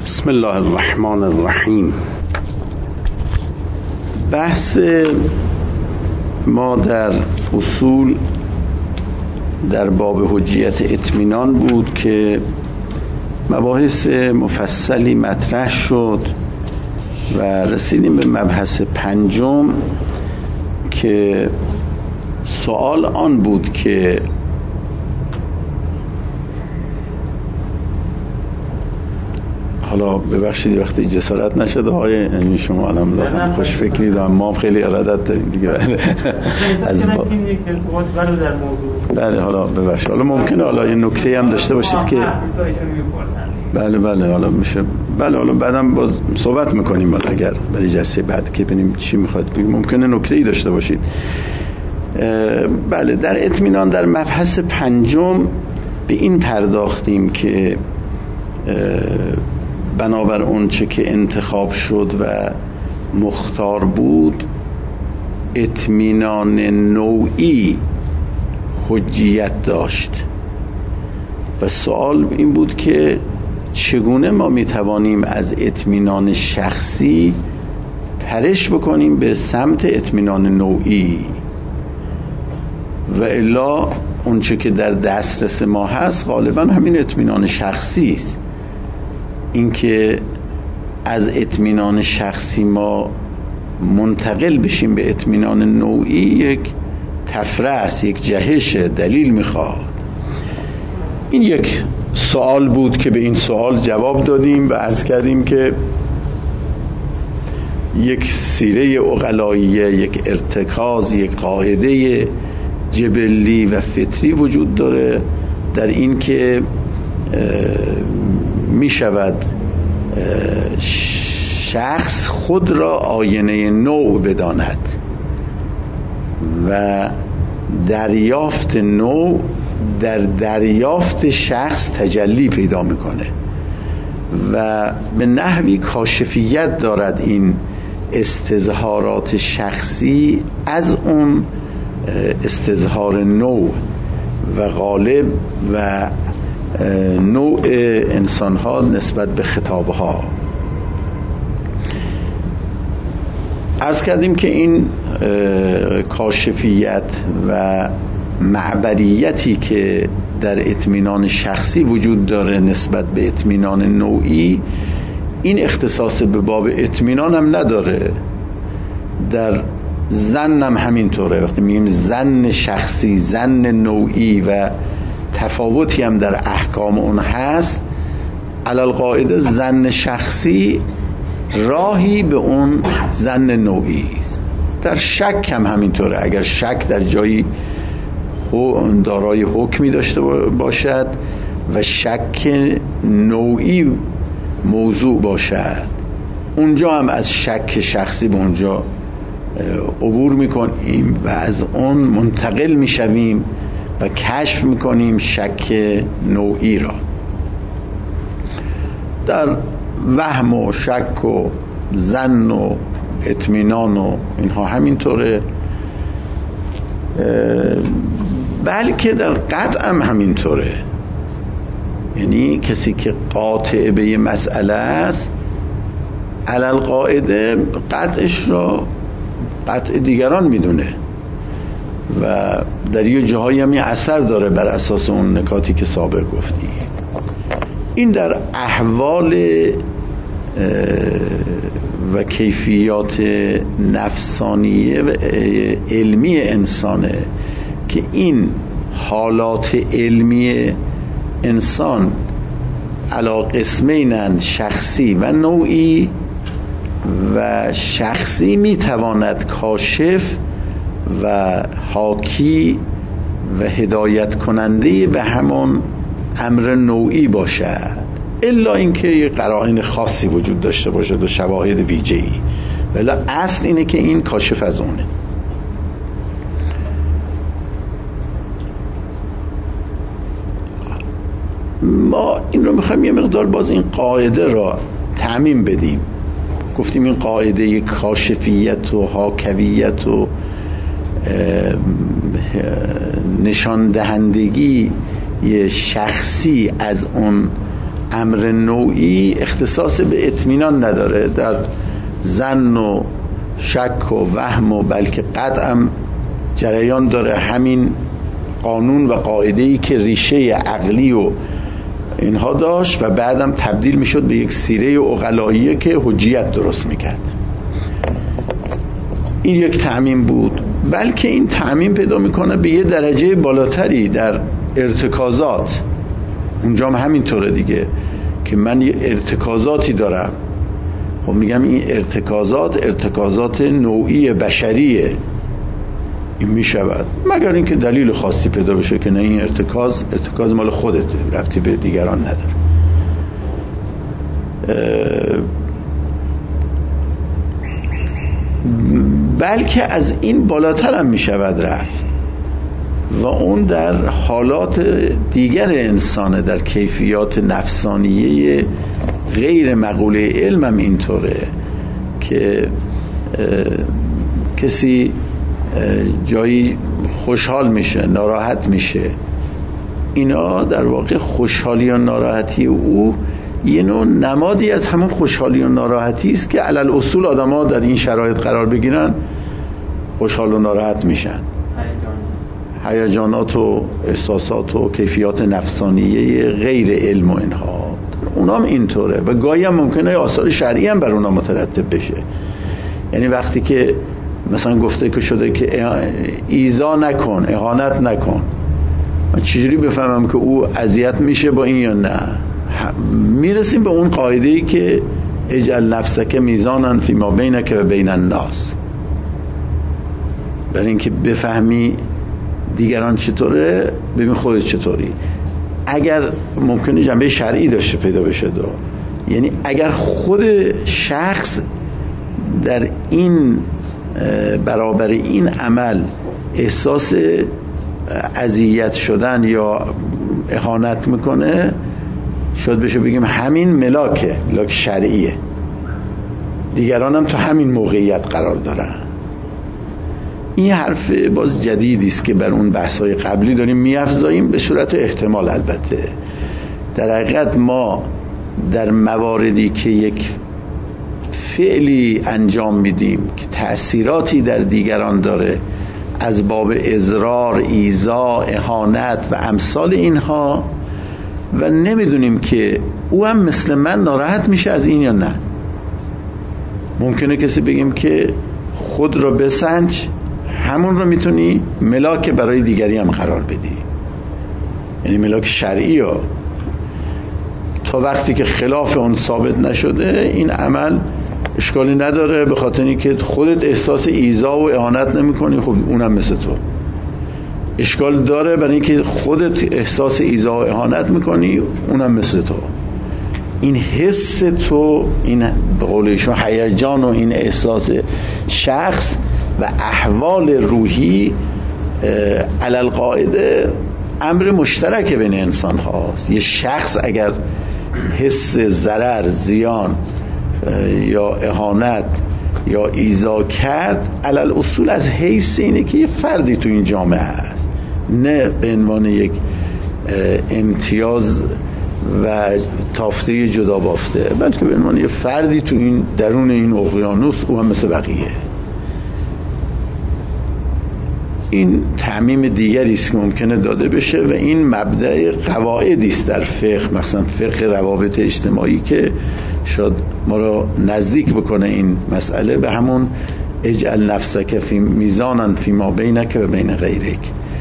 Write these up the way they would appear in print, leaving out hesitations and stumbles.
بسم الله الرحمن الرحیم. بحث ما در اصول در باب حجیت اطمینان بود که مباحث مفصلی مطرح شد و رسیدیم به مبحث پنجم که سوال آن بود که حالا ببخشید وقتی جسارت نشده های شما الان خوش فکری دارم، ما خیلی ارادت داریم دیگه. از بله حالا ببخشید، حالا ممکنه حالا یه نکته هم داشته باشید که بله حالا میشه، بله حالا بعدم باز صحبت میکنیم اگر برای جلسه بعد که ببینیم چی میخواد بگیم، ممکنه نکته‌ای داشته باشید. بله در اطمینان در مبحث پنجم به این پرداختیم که بنابر اون چه که انتخاب شد و مختار بود، اطمینان نوعی حجیت داشت و سوال این بود که چگونه ما میتوانیم از اطمینان شخصی پرش بکنیم به سمت اطمینان نوعی و الا اون چه که در دسترس ما هست غالبا همین اطمینان شخصی است. اینکه از اطمینان شخصی ما منتقل بشیم به اطمینان نوعی یک طفره است، یک جهش، دلیل میخواد. این یک سوال بود که به این سوال جواب دادیم و عرض کردیم که یک سیره عقلاییه، یک ارتکاز، یک قاعده جبلی و فطری وجود داره در این که می شود شخص خود را آینه نوع بداند و دریافت نوع در دریافت شخص تجلی پیدا میکنه و به نحوی کاشفیت دارد این استظهارات شخصی از اون استظهار نوع و غالب و نوع انسان‌ها نسبت به خطابها. عرض کردیم که این کاشفیت و معبریتی که در اطمینان شخصی وجود داره نسبت به اطمینان نوعی، این اختصاص به باب اطمینان هم نداره، در ظن هم همینطوره. وقتی میگیم ظن شخصی، ظن نوعی و تفاوتی هم در احکام اون هست، علل قاعده ظن شخصی راهی به اون ظن نوعی است. در شک هم همینطوره، اگر شک در جایی دارای حکمی داشته باشد و شک نوعی موضوع باشد، اونجا هم از شک شخصی به اونجا عبور میکنیم و از اون منتقل میشویم و کشف میکنیم شک نوعی را. در وهم و شک و ظن و اطمینان و اینها همینطوره، بلکه در قطع هم همینطوره. یعنی کسی که قاطع به یه مسئله است علل قاعده قطعش را قطع دیگران میدونه و در یه جاهایی هم اثر داره بر اساس اون نکاتی که سابق گفتی. این در احوال و کیفیات نفسانیه و علمی انسانه که این حالات علمی انسان علی قسمینند، شخصی و نوعی، و شخصی میتواند کاشف و حاکی و هدایت کننده به همون امر نوعی باشد، الا اینکه یه قرائن خاصی وجود داشته باشد و شواهد ویژه‌ای، ولی اصل اینه که این کاشف از اونه. ما این رو میخوایم یه مقدار باز این قاعده را تعمیم بدیم. گفتیم این قاعده کاشفیت و حاکویت و نشان دهندگی شخصی از اون امر نوعی اختصاص به اطمینان نداره، در ظن و شک و وهم و بلکه قطعا جریان داره همین قانون و قاعده‌ای که ریشه عقلی و اینها داشت و بعدم تبدیل میشد به یک سیره عقلاییه که حجیت درست میکرد. این یک تعمیم بود، بلکه این تعمیم پیدا میکنه به یه درجه بالاتری در ارتکازات. اونجا هم همینطوره دیگه که من یه ارتکازاتی دارم، خب میگم این ارتکازات نوعی بشریه، این میشود مگر اینکه دلیل خاصی پیدا بشه که نه این ارتکاز مال خودته، ربطی به دیگران نداره. بلکه از این بالاتر هم میشود رفت و اون در حالات دیگر انسانه، در کیفیات نفسانیه غیر مقوله علم هم اینطوره که کسی جایی خوشحال میشه، ناراحت میشه، اینا در واقع خوشحالی و ناراحتی او یه نوع نمادی از همون خوشحالی و ناراحتی است که علل اصول آدم ها در این شرایط قرار بگیرن خوشحال و ناراحت میشن. هیجانات و احساسات و کیفیات نفسانیه غیر علم و اینها اونام اینطوره و گاهی هم ممکنه آثار شرعی هم بر اونا مترتب بشه. یعنی وقتی که مثلا گفته که شده که ایذا نکن، اهانت نکن، من چجوری بفهمم که او اذیت میشه با این یا نه؟ میرسیم به اون قاعده‌ای که اجعل نفسک میزانا فیما بینک و بین الناس، برای اینکه بفهمی دیگران چطوره ببین خودت چطوری. اگر ممکنه جنبه شرعی داشته پیدا بشه یعنی اگر خود شخص در این برابر این عمل احساس اذیت شدن یا اهانت میکنه، شاید بشه بگیم همین ملاک شرعیه، دیگران هم تو همین موقعیت قرار دارن. این حرف باز جدیدی است که بر اون بحث‌های قبلی داریم می‌افزاییم به صورت احتمال. البته در حقیقت ما در مواردی که یک فعلی انجام میدیم که تأثیراتی در دیگران داره از باب اضرار، ایذا، اهانت و امثال اینها و نمیدونیم که او هم مثل من ناراحت میشه از این یا نه. ممکنه کسی بگیم که خود را بسنج، همون رو میتونی ملاک برای دیگری هم قرار بدی، یعنی ملاک شرعی ها. تا وقتی که خلاف اون ثابت نشده این عمل اشکالی نداره، به خاطر اینکه خودت احساس ایذا و اهانت نمی کنی، خب اونم مثل تو. اشکال داره برای اینکه خودت احساس ایذا و اهانت میکنی، اونم مثل تو. این حس تو، این به قول ایشون هیجان و این احساس شخص و احوال روحی علل قاعده امر مشترک بین انسان هاست. یه شخص اگر حس ضرر، زیان یا اهانت یا ایذا کرد، علل اصول از حیث اینه که یه فردی تو این جامعه هست، نه به عنوان یک امتیاز و تافته جدا بافته، بلکه به عنوان یه فردی تو این درون این اقیانوس، او هم مثل بقیه. این تعمیم دیگری است که ممکنه داده بشه و این مبدأ قواعدی است در فقه، مثلا فقه روابط اجتماعی، که شاید ما رو نزدیک بکنه این مسئله به همون اجعل نفسک فی میزانا فیما بینک و بین غیرک،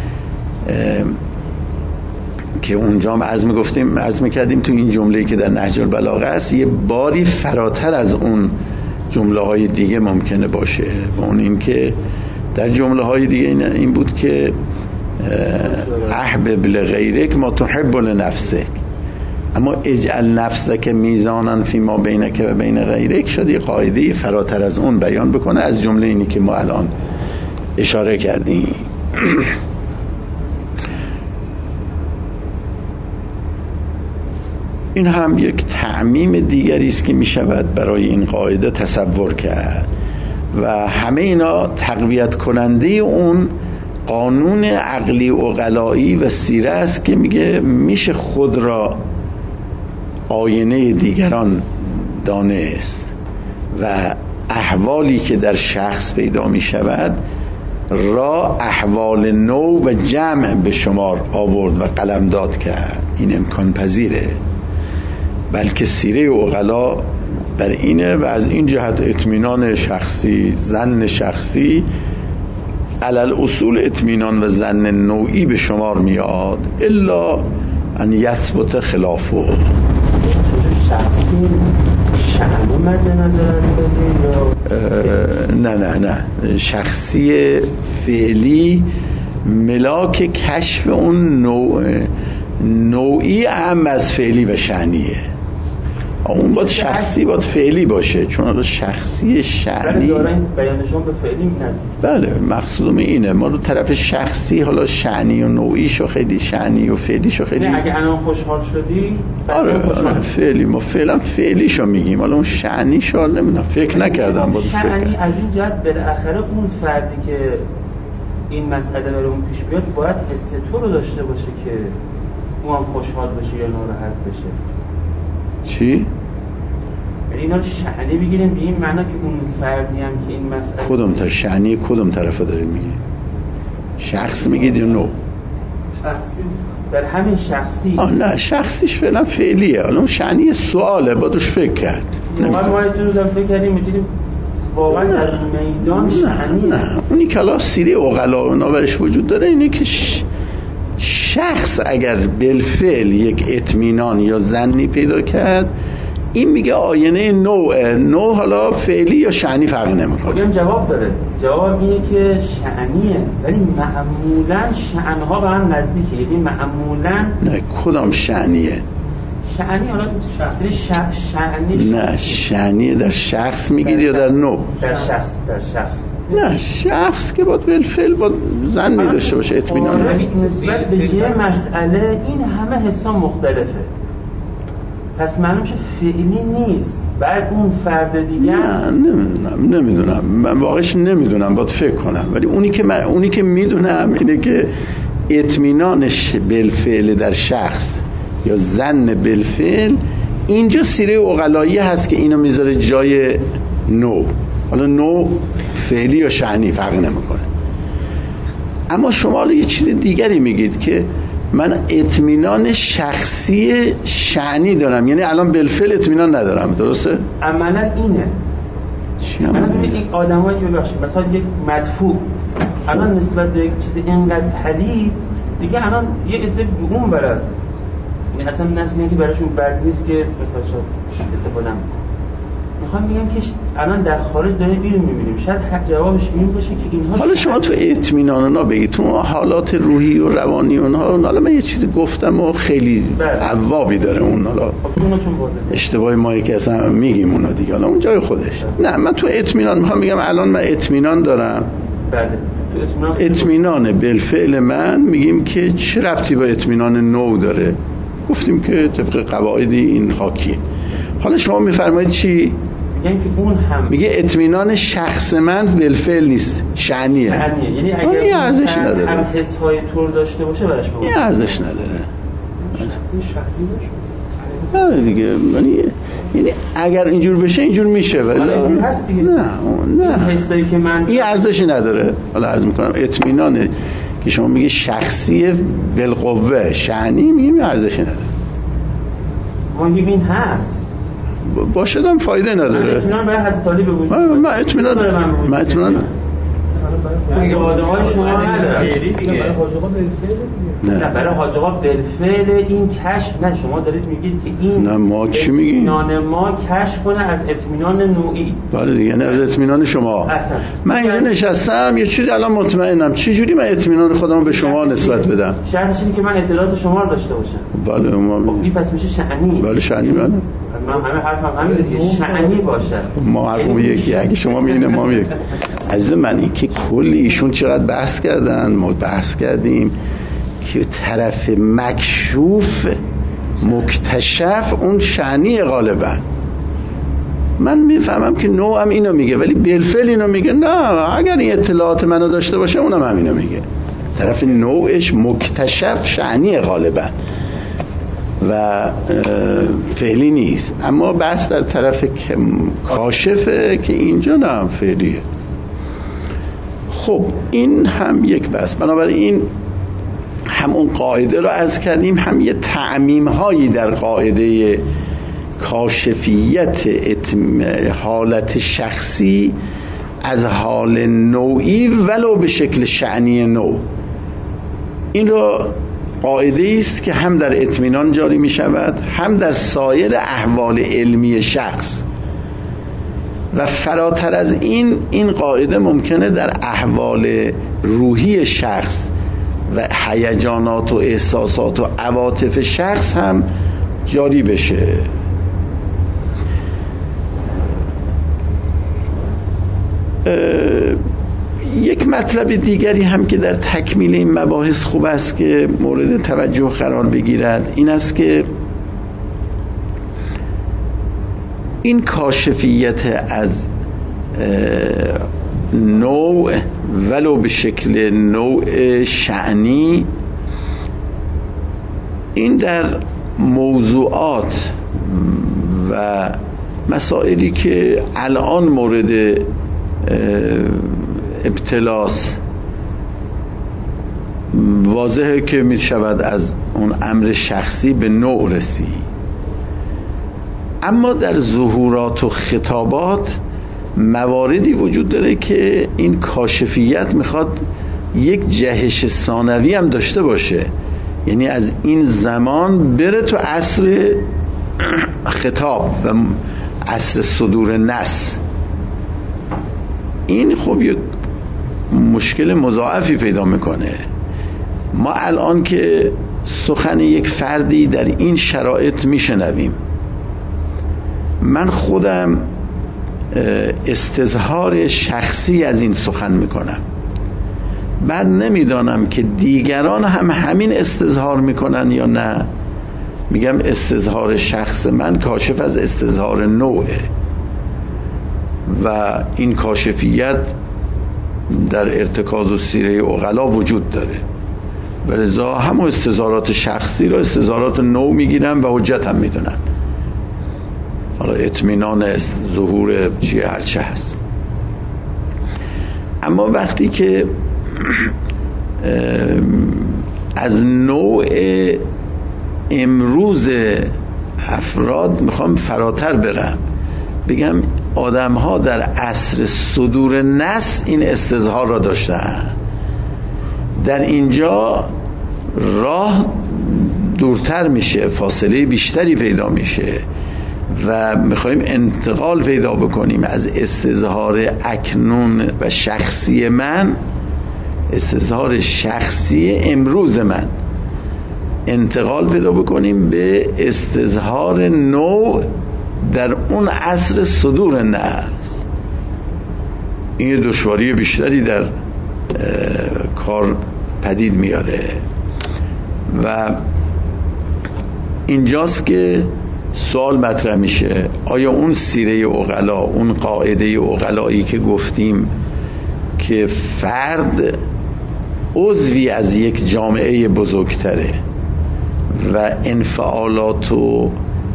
که اونجا هم عرض میکردیم تو این جمله‌ای که در نهج البلاغه است یه باری فراتر از اون جمله های دیگه ممکنه باشه، و اون این که در جمله های دیگه این بود که احبب لغیرک ما تحب لنفسک، اما اجعل نفسک میزانا فیما بینک و بین غیرک شد یه قاعده فراتر از اون بیان بکنه، از جمله اینی که ما الان اشاره کردیم. این هم یک تعمیم دیگری است که می شود برای این قاعده تصور کرد و همه اینا تقویت کننده اون قانون عقلی عقلایی و سیره است که میگه میشه خود را آینه دیگران دانست و احوالی که در شخص پیدا می شود را احوال نو و جمع به شمار آورد و قلمداد کرد. این امکان پذیره، بلکه سیره عقلا بر اینه و از این جهت اطمینان شخصی، ظن شخصی علل اصول اطمینان و ظن نوعی به شمار میاد الا ان یثبت خلافه. شخصی شأن مد نظر از نه شخصی فعلی ملاک کشف اون نوعی اهم از فعلی و شأنیه. اون باید شخصی باید فعلی باشه، چون شخصی شأنی بیانشون به فعلی نزدیک. بله مقصودم اینه، ما رو طرف شخصی حالا شأنی و نوعیشو خیلی شأنی و فعلیشو خیلی اگه الان خوشحال شدی آره فعلی، ما فعلا فعلیشو میگیم، حالا اون شأنیشو نمیدونم فکر نکردم باید شأنی از این جهت بالاخره اون فردی که این مسئله برای اون پیش بیاد باید حس تو رو داشته باشه که اون هم خوشحال بشه یا ناراحت بشه. چی؟ یعنی اینا رو شأنی بگیریم به این معنا که اون فردی هم که این مسئله کدوم تا شأنی کدوم طرفه دارید میگی؟ شخص میگید یا نوع؟ شخصی در همین شخصی نه شخصیش فعلا فعلیه، حالا اون شأنی سواله بادوش فکر کرد. ما روزم فکر کردیم میتونیم واقعا در میدان شأنی نه اونی که الان سیره عقلا و ناورش وجود داره اینه که شخص اگر بالفعل یک اطمینان یا ظنی پیدا کرد این میگه آینه نوع حالا فعلی یا شأنی فرق نمیکنه. خب جواب داره، جواب اینه که شأنیه ولی معمولا شأنها به هم نزدیکه. یعنی معمولا نه کدام شأنیه؟ شأنی حالا شأنی نه شأنی در شخص میگید یا در نوع؟ در شخص نه شخص که باید بالفعل با ظنی داشته باشه اطمینان. نسبت به یه مسئله این همه حسا مختلفه، پس معلوم شه فعلی نیست. بعد اون فرد دیگه نمیدونم من واقعش نمیدونم، باید فکر کنم. ولی اونی که میدونم اینه که اطمینانش بالفعل در شخص یا ظن بالفعل اینجا سیره عقلایی هست که اینو میذاره جای نوع. حالا نوع فعلی یا شأنی فرق نمیکنه. اما شما حالا یه چیز دیگری میگید که من اطمینان شخصی شأنی دارم، یعنی الان بالفعل اطمینان ندارم، درسته؟ عملا اینه. چی عملا این آدمایی که ببخشید مثلا یک مدفوع الان نسبت به یک چیز اینقدر پلید دیگه الان یه عده به اون برد، یعنی اصلا نمیگن که براشون بد نیست که مثلا استفاده کنن. میخوام بگم که الان در خارج داریم اینو میبینیم، شاید جوابش این باشه که اینها حالا شما تو اطمینان اونا بگید، تو حالات روحی و روانی اونها، حالا من یه چیزی گفتم و خیلی عوابی داره اون، حالا اشتباهی ما که اصلا میگیم اونا دیگه، حالا اون جای خودش. نه من تو اطمینان میخوام بگم الان من اطمینان دارم. بله اطمینان بالفعل من میگیم که چه ربطی با اطمینان نوع داره؟ گفتیم که طبق قواعدی این خاکیه. حالا شما میفرمایید چی؟ میگن که اون هم میگه اطمینان شخص من بالفعل نیست، شأنیه. یعنی اگر این ارزش نداره، هم حس‌های طور داشته باشه براش این ارزش نداره. شخصی شأنی باشه آره دیگه، یعنی اگر اینجور بشه اینجور میشه، ولی اینجور هست دیگه. نه حسایی که من این ارزشی نداره. حالا عرض میکنم اطمینانه که شما میگه شخصی بالقوه شأنی، میگیم ارزشی نداره. ما میگیم این هست باشدم فایده نداره. اطمینان برای حضرت علی به وجود من اطمینان دیگه آدمای شما نداره نه برای حاج آقا بالفعل این کشف. نه شما دارید میگید که این نه ما چی میگیم؟ اطمینان ما کشف کنه از اطمینان نوعی. بله دیگه، نه از اطمینان شما. من اینجا نشستم یه چیزی الان مطمئنم، چه جوری من اطمینان خودمو به شما نسبت بدم؟ شرطش اینه که من اطلاعات شما رو داشته باشم. بله ما این پس میشه شأنی. بله شأنی. بله من همه حرفم همین دیگه، شأنی باشه. ما حرفمون یکی، اگه شما میگین ما میگیم. عزیز من این که کلی ایشون چقدر بحث کردن، ما بحث کردیم که طرف مکشوف مکتشف اون شأنی غالبا. من میفهمم که نوع هم اینو میگه ولی بالفعل اینو میگه. نه اگر این اطلاعات منو داشته باشه اونم همینو میگه. طرف نوعش مکتشف شأنی غالبا و فعلی نیست. اما بحث در طرف کاشفه که اینجا نه فعلیه. خب این هم یک بحث. بنابراین همون قاعده رو عرض کردیم، هم یه تعمیم هایی در قاعده کاشفیت حالت شخصی از حال نوعی ولو به شکل شأنی نوع. این را قاعده است که هم در اطمینان جاری می شود، هم در سایر احوال علمی شخص، و فراتر از این قاعده ممکنه در احوال روحی شخص و هیجانات و احساسات و عواطف شخص هم جاری بشه. یک مطلب دیگری هم که در تکمیل این مباحث خوب است که مورد توجه قرار بگیرد این است که این کاشفیت از نوع ولو به شکل نوع شأنی، این در موضوعات و مسائلی که الان مورد ابتلاس واضحه که می شود از اون امر شخصی به نوع رسی. اما در ظهورات و خطابات مواردی وجود داره که این کاشفیت میخواد یک جهش ثانوی هم داشته باشه، یعنی از این زمان بره تو عصر خطاب و عصر صدور نص. این خب یک مشکل مضاعفی پیدا میکنه. ما الان که سخن یک فردی در این شرایط میشنویم، من خودم استظهار شخصی از این سخن میکنم، بعد نمیدانم که دیگران هم همین استظهار میکنن یا نه. میگم استظهار شخص من کاشف از استظهار نوعه و این کاشفیت در ارتکاز و سیره عقلا وجود داره، ولذا همون استظهارات شخصی را استظهارات نوع میگیرن و حجت هم میدونن. حالا اطمینان ظهور چیه هرچه هست. اما وقتی که از نوع امروز افراد میخوام فراتر برم، بگم آدم ها در عصر صدور نص این استظهار را داشتن، در اینجا راه دورتر میشه، فاصله بیشتری پیدا میشه و میخوایم انتقال پیدا بکنیم از استظهار اکنون و شخصی من، استظهار شخصی امروز من، انتقال پیدا بکنیم به استظهار نوع در اون عصر صدور نص. این دشواری بیشتری در کار پدید میاره و اینجاست که سوال مطرح میشه آیا اون سیره عقلا، اون قاعده عقلایی که گفتیم که فرد عضوی از یک جامعه بزرگتره و انفعالات و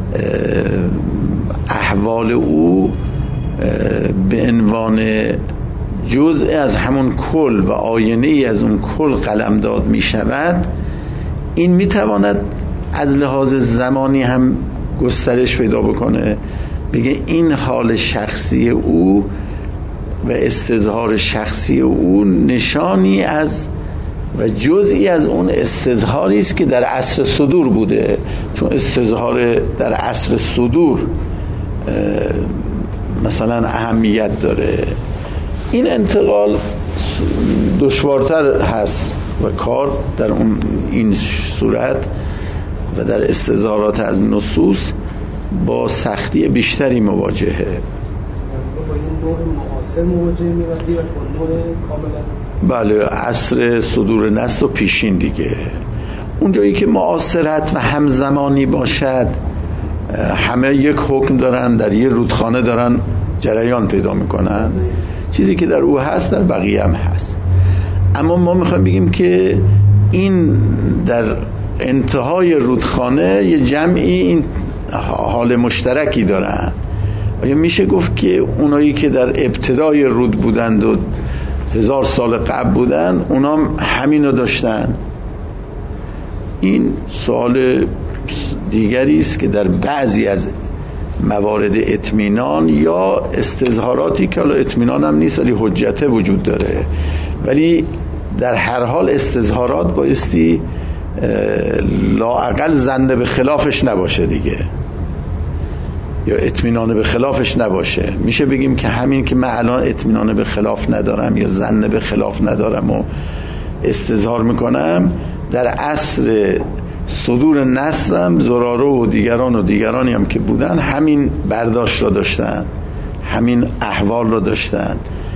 احوال او به عنوان جزء از همون کل و آینه ای از اون کل قلمداد می شود، این می تواند از لحاظ زمانی هم گسترش پیدا بکنه، بگه این حال شخصی او و استظهار شخصی او نشانی از و جزئی از اون استظهاری است که در عصر صدور بوده، چون استظهار در عصر صدور مثلا اهمیت داره. این انتقال دشوارتر هست و کار در این صورت و در استظهارات از نصوص با سختی بیشتری مواجهه. با این نوع معاصر مواجهه می‌بندی و با نوع کاملا بله، عصر صدور نص و پیشین دیگه. اونجایی که معاصرت و همزمانی باشد، همه یک حکم دارن، در یک رودخانه دارن جریان پیدا میکنن، چیزی که در او هست در بقیه هم هست. اما ما میخوایم بگیم که این در انتهای رودخانه یه جمعی این حال مشترکی دارن. آیا میشه گفت که اونایی که در ابتدای رود بودند و 1000 سال قبل بودن اونام همینو داشتن؟ این سوال دیگری است که در بعضی از موارد اطمینان یا استظهاراتی که حالا اطمینان هم نیست ولی حجته وجود داره، ولی در هر حال استظهارات بایستی لااقل ظن به خلافش نباشه دیگه، یا اطمینان به خلافش نباشه. میشه بگیم که همین که من الان اطمینان به خلاف ندارم یا ظن به خلاف ندارم و استظهار میکنم، در عصر صدور نصم زراره و دیگرانی هم که بودن همین برداشت را داشتن، همین احوال را داشتن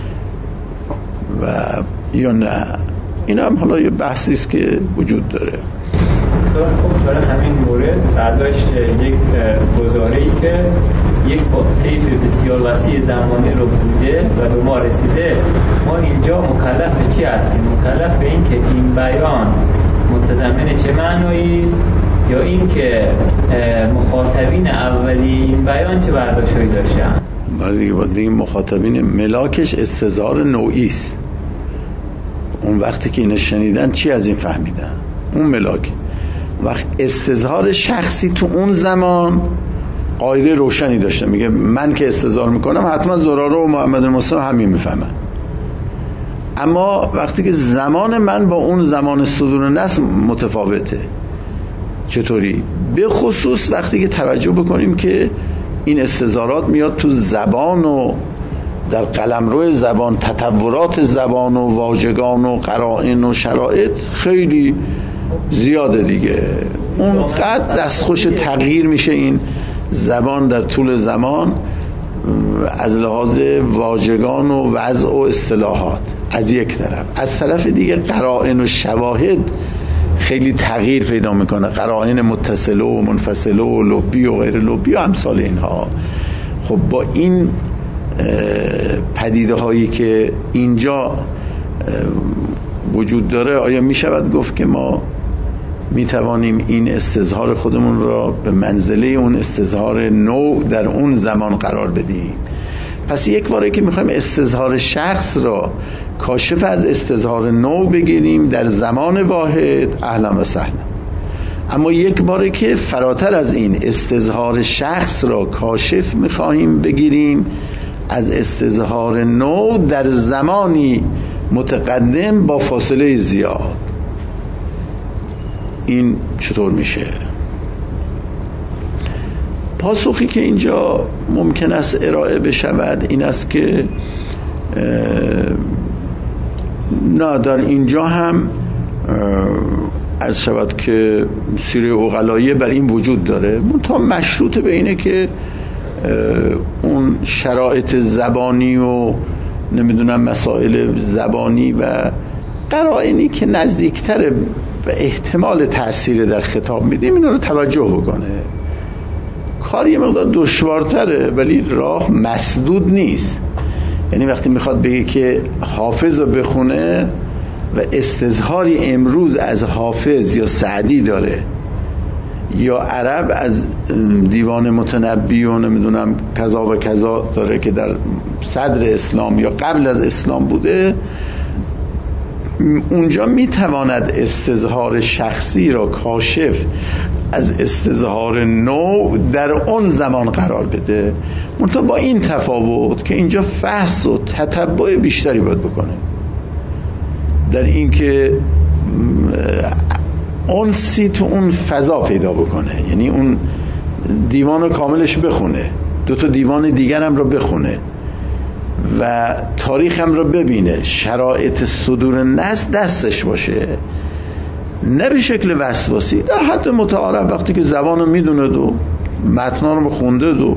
و یا نه. این هم حالا یه بحثی است که وجود داره. خب برای همین مورد برداشت یک گزاره‌ای که یک طیف بسیار وسیع زمانی رو بوده و به ما رسیده، ما اینجا مکلف به چی هستیم؟ مکلف به این که این بیان متضمن چه معنایی است، یا این که مخاطبین اولی این بیان چه برداشتایی داشتن؟ برای دیگه باید بگیم مخاطبین ملاکش استظهار نوعی است. اون وقتی که اینو شنیدن چی از این فهمیدن؟ اون ملاک. وقت استظهار شخصی تو اون زمان قاعده روشنی داشته، میگه من که استظهار میکنم حتما زراره و محمد المصطفی همین میفهمن. اما وقتی که زمان من با اون زمان صدور نص متفاوته. چطوری؟ به خصوص وقتی که توجه بکنیم که این استظهارات میاد تو زبان و در قلمرو زبان، تطورات زبان و واژگان و قرائن و شرایط خیلی زیاده دیگه. اون قد دستخوش تغییر میشه این زبان در طول زمان از لحاظ واژگان و وضع و اصطلاحات از یک طرف، از طرف دیگه قرائن و شواهد خیلی تغییر پیدا میکنه، قرائن متصله و منفصله و لبی و غیر لبی و امثال اینها. خب با این پدیده هایی که اینجا وجود داره، آیا میشود گفت که ما میتوانیم این استظهار خودمون را به منزله اون استظهار نو در اون زمان قرار بدیم؟ پس یک باره که میخوایم استظهار شخص را کاشف از استظهار نو بگیریم در زمان واحد، اهلا و سهلا. اما یک باره که فراتر از این استظهار شخص را کاشف میخواهیم بگیریم از استظهار نو در زمانی متقدم با فاصله زیاد، این چطور میشه؟ پاسخی که اینجا ممکن است ارائه بشود این است که نه، در اینجا هم عرض شود که سیره عقلاییه بر این وجود داره، منتها مشروط به اینه که اون شرایط زبانی و نمیدونم مسائل زبانی و قرائنی که نزدیکتر به احتمال تأثیر در خطاب میدیم اینا رو توجه بکنه. کار یه مقدار دشوارتره ولی راه مسدود نیست. یعنی وقتی میخواد بگه که حافظ رو بخونه و استظهاری امروز از حافظ یا سعدی داره یا عرب از دیوان متنبی و نمیدونم کذا و کذا داره که در صدر اسلام یا قبل از اسلام بوده، اونجا میتواند استظهار شخصی را کاشف از استظهار نو در اون زمان قرار بده، منتها با این تفاوت که اینجا فحص و تتبع بیشتری باید بکنه در این که اون سی تو اون فضا پیدا بکنه، یعنی اون دیوان رو کاملش بخونه، دو تا دیوان دیگر هم رو بخونه و تاریخ هم رو ببینه، شرایط صدور نص دستش باشه، نه به شکل وسواسی، در حد متعارف وقتی که زبان رو میدونه و متنا رو خونده و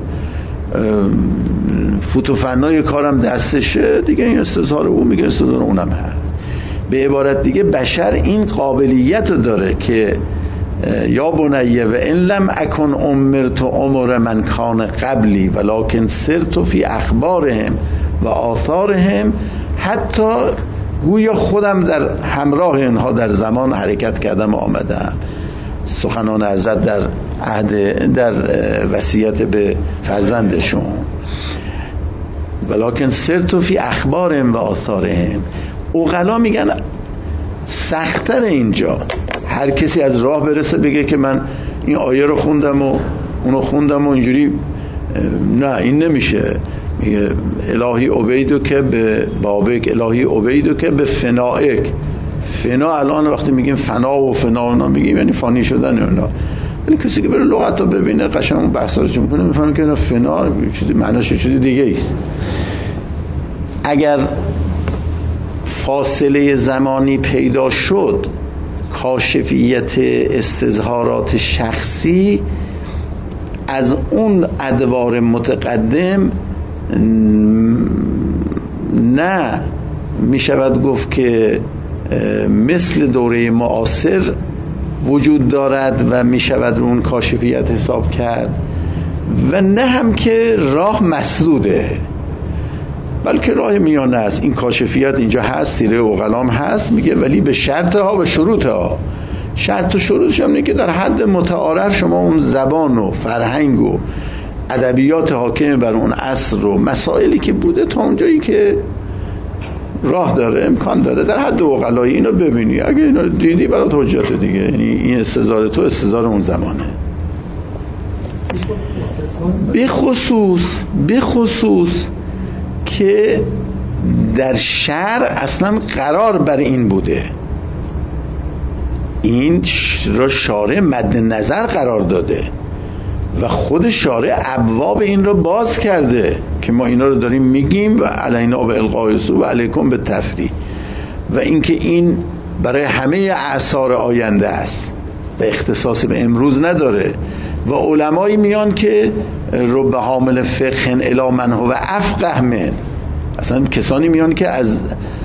فوتوفنای کارم دستشه دیگه، این استظهار او میگه استظهار اونم هست. به عبارت دیگه بشر این قابلیت داره که یا بنیه و ان لم اکن امرت امر من کان قبلی ولکن سرت فی اخبارهم و آثارهم، حتی گویا خودم در همراه اینها در زمان حرکت کردم و آمدم. سخنان حضرت در وصیت به فرزندشون، ولکن سرت فی اخبارهم و آثارهم. عقلا میگن سخت‌تر اینجا هر کسی از راه برسه بگه که من این آیه رو خوندم و اونو خوندم و اینجوری، نه این نمیشه. میگه الهی عبیدو که به بابک، الهی عبیدو که به فنائک. فنا الان وقتی میگیم فنا و فنا اونا میگیم یعنی فانی شدن اونا، ولی کسی که بره لغت رو ببینه قشنگ اون بحثا رو میکنه میفهمه که اینا فنا چیزی معناش چیزی دیگه است. اگر فاصله زمانی پیدا شد، کاشفیت استظهارات شخصی از اون ادوار متقدم نه می شود گفت که مثل دوره معاصر وجود دارد و می شود اون کاشفیت حساب کرد، و نه هم که راه مسدوده، بلکه راه میانه است. این کاشفیت اینجا هست، سیره عقلام هست، میگه ولی به شرطها و شروطها. شرط و شروطش هم اینه که در حد متعارف شما اون زبان و فرهنگ و ادبیات حاکم بر اون عصر و مسائلی که بوده تا اونجایی که راه داره امکان داره در حد عقلایی اینو ببینی. اگه اینو دیدی برات حجت دیگه، یعنی این استظهار تو استظهار اون زمانه. به خصوص که در شرع اصلا قرار بر این بوده، این را شارع مد نظر قرار داده و خود شارع ابواب این رو باز کرده که ما اینا رو داریم میگیم و علینا به القاء و علیکم به تفریح، و اینکه این برای همه اعصار آینده است و اختصاص به امروز نداره. و علمایی میان که رب حامل فقه الی من هو افقه من، اصلا کسانی میان که از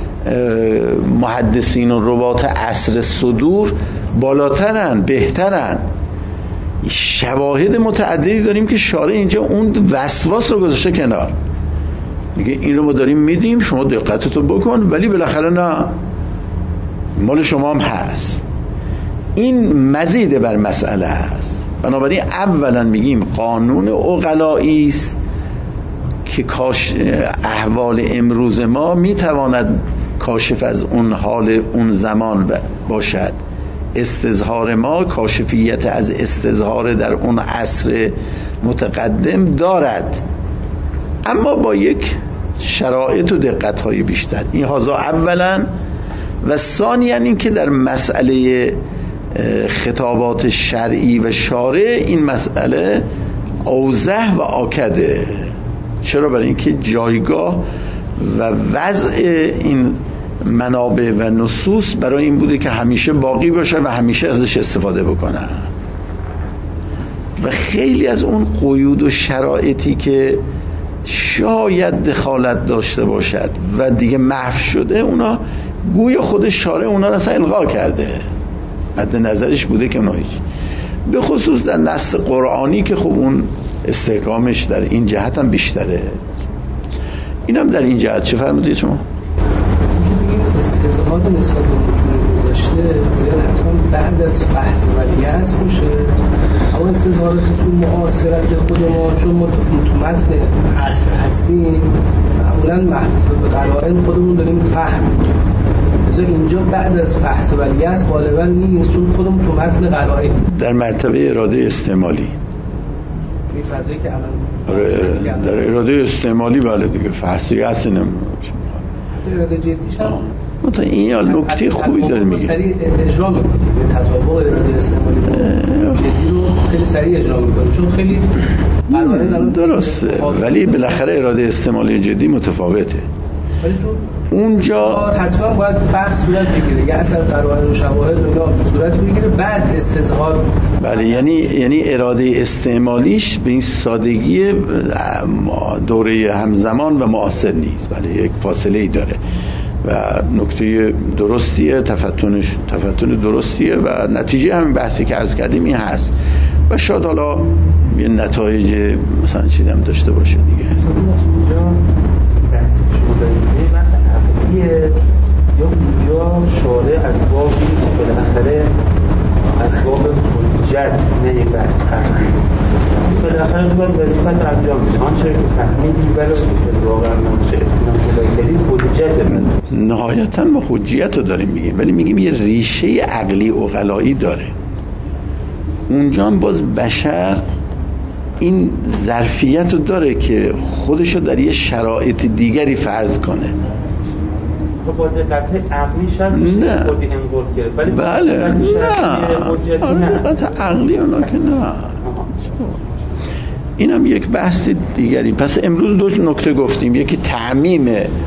محدثین و روات عصر صدور بالاترن، بهترن. شواهد متعددی داریم که شارع اینجا اون وسواس رو گذاشته کنار، میگه این رو ما داریم میدیم شما دقتتو بکن، ولی بالاخره نه مال شما هم هست. این مزید بر مسئله هست. بنابراین اولا میگیم قانون عقلایی است که احوال امروز ما میتواند کاشف از اون حال اون زمان باشد. استظهار ما کاشفیت از استظهار در اون عصر متقدم دارد، اما با یک شرایط و دقت‌های بیشتر. این هذا اولا. و ثانیاً این که در مسئله خطابات شرعی و شارع این مسئله اوضح و آکده. چرا؟ برای اینکه جایگاه و وضع این منابع و نصوص برای این بوده که همیشه باقی باشه و همیشه ازش استفاده بکنن، و خیلی از اون قیود و شرایطی که شاید دخالت داشته باشد و دیگه محو شده، اونا گوی خود شارع اونا را اصلا الغا کرده، مد نظرش بوده که اونا هیچ، به خصوص در نص قرآنی که خب اون استحکامش در این جهت هم بیشتره. اینم در این جهت. چه فرمودید شما؟ استظهار نسبت به متون گذاشته باید حتما بعد از بحث ولیعصر باشه، اما استظهارات معاصرت خود ما چون ما تو متن عصر هستیم معمولا محفوظ به قرائن خودمون داریم فهم میکنیم، لذا اینجا بعد از بحث ولیعصر غالبا نیست چون خودمون تو متن قرائن در مرتبه اراده استعمالی، این فضایی که الان در اراده استعمالی بله دیگه فحصی هست. نمیدونم اراده جدیش هم مثلا این نکته خوبی داره میگه، سریع اجرا میکنه تطابق اراده استعمالی جدی رو خیلی سریع اجرا میکنه، چون خیلی درسته، ولی بالاخره اراده استعمالی جدی متفاوته. ولی اونجا حتما باید فحص صورت بگیره، یه از قرائن و شواهد و اینا صورت بگیره بعد استظهار. بله، یعنی اراده استعمالیش به این سادگی دوره همزمان و معاصر نیست، بله یک فاصله ای داره و نکته درستیه، تفتن درستیه و نتیجه همین بحثی که عرض کردیم این هست و شاید حالا یه نتایج مثلا چیزی هم داشته باشه دیگه. بحثی که شما دارید بحث عقلیه یا اونجا شارع از بابی بالاخره از باب نهایتا ما حجیت رو داریم میگیم، ولی میگیم یه ریشه عقلی عقلایی داره. اونجا هم باز بشر این ظرفیت رو داره که خودشو در یه شرایط دیگری فرض کنه. خب با دقت عقلی شاید میشه خودی انگار کرد، ولی بله نه دقت عقلی اونا که نه. این هم یک بحث دیگری. پس امروز دو نکته گفتیم، یکی تعمیم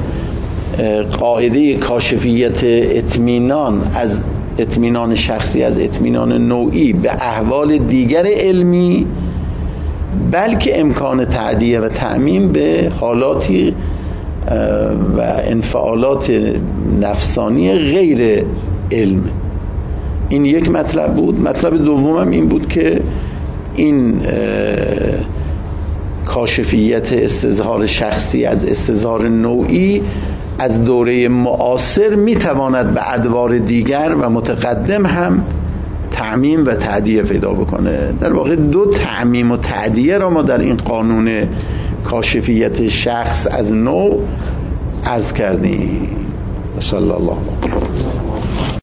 قاعده کاشفیت اطمینان از اطمینان شخصی از اطمینان نوعی به احوال دیگر علمی، بلکه امکان تعدیه و تعمیم به حالاتی و انفعالات نفسانی غیر علم. این یک مطلب بود. مطلب دومم این بود که این کاشفیت استظهار شخصی از استظهار نوعی از دوره معاصر میتواند به ادوار دیگر و متقدم هم تعمیم و تعدیه پیدا بکنه. در واقع دو تعمیم و تعدیه را ما در این قانون کاشفیت شخص از نوع عرض کردیم. صلی الله علیه و